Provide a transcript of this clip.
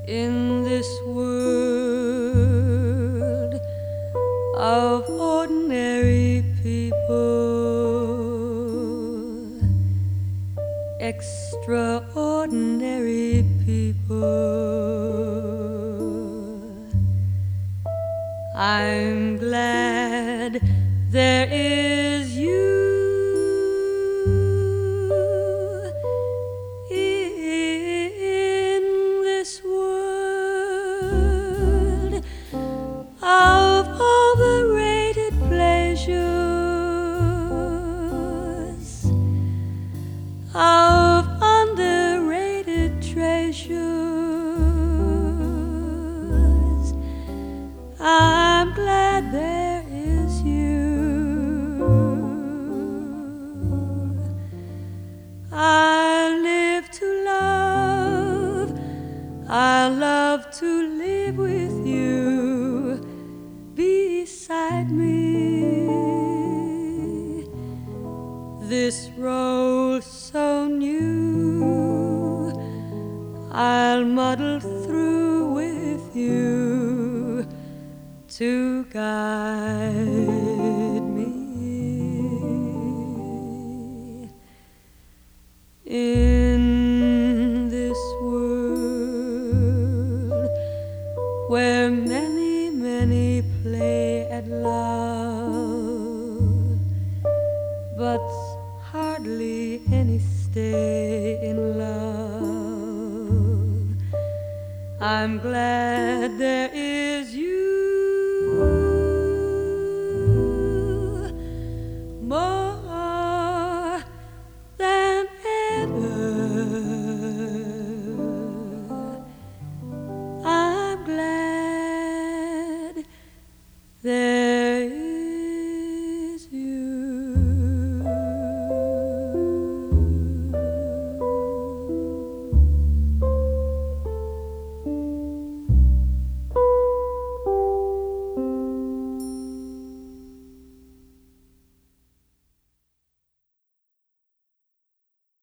in this world of ordinary people, extraordinary people. I'm glad there is you in this world of overrated pleasures, of underrated treasures. I'm glad there is you. I live to love, I love to live with you beside me. This role so new, I'll muddle through with you to guide me. In this world where many, many play at love, but hardly any stay in love, I'm glad there is you.